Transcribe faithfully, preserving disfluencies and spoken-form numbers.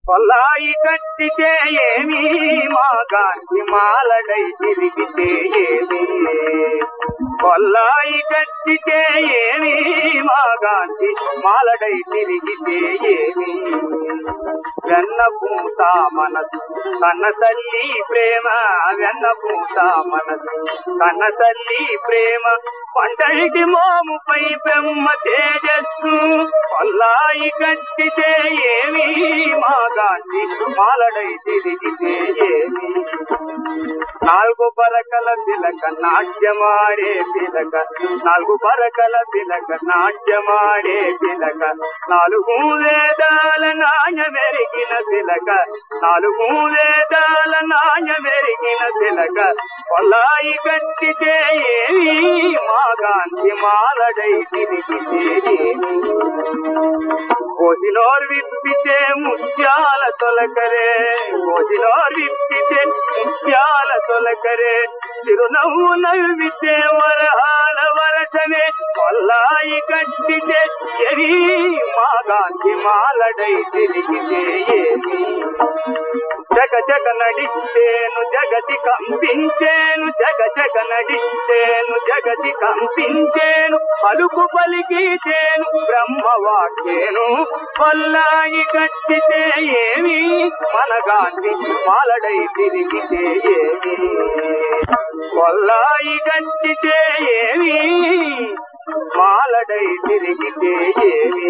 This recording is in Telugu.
కొల్లాయి కట్టితే ఏమి మా గాంధీ మాలడై తిరిగితే ఏమి కొల్లాయి కట్టితే ఏమి మా గాంధీ మాలడై తిరిగితే ఏమి వెన్న పూత మనసు కన్న తల్లి ప్రేమ వెన్న పూత మనసు కన్న తల్లి ప్రేమ పంటటి మోముపై బ్రహ్మ తేజస్సు కొల్లాయి కట్టితే ఏమి మా గాంధీ మాలడై తిరిగితే ఏమి నాలుగు పరకల తిలక నాట్యమాడే తిలక నాలుగు పరకల తిలక నాట్యమాడే తిలక నాలుగు వేదాల నాణ్య మెరిగిన తిలక నాలుగు వేదాల నాణ్య మెరిగిన తిలక కొల్లాయి కట్టితే ఏమి మా గాంధీ మాలడై తిరిగితే ఏమి కోజినోర్ విప్పితే ముత్యాల తొలకరే కోజినోర్ విప్పితే ముత్యాల తొలకరే చిరునవ్వు నవ్వితే వరహాల వరసనే కొల్లాయి కట్టితే ఏమి మా గాంధీ మాలడై తిరిగితే ఏమి జగ జగ నడిస్తేను జగతి కంపించేను జగ జగ నడిస్తేను జగతి కంపించేను పలుకు పలికితేను బ్రహ్మవాక్యేను కొల్లాయి కట్టితే ఏమి మన గాంధీ మాలడై తిరిగితే ఏమి కొల్లాయి కట్టితే ఏమి మాలడై తిరిగితే ఏమి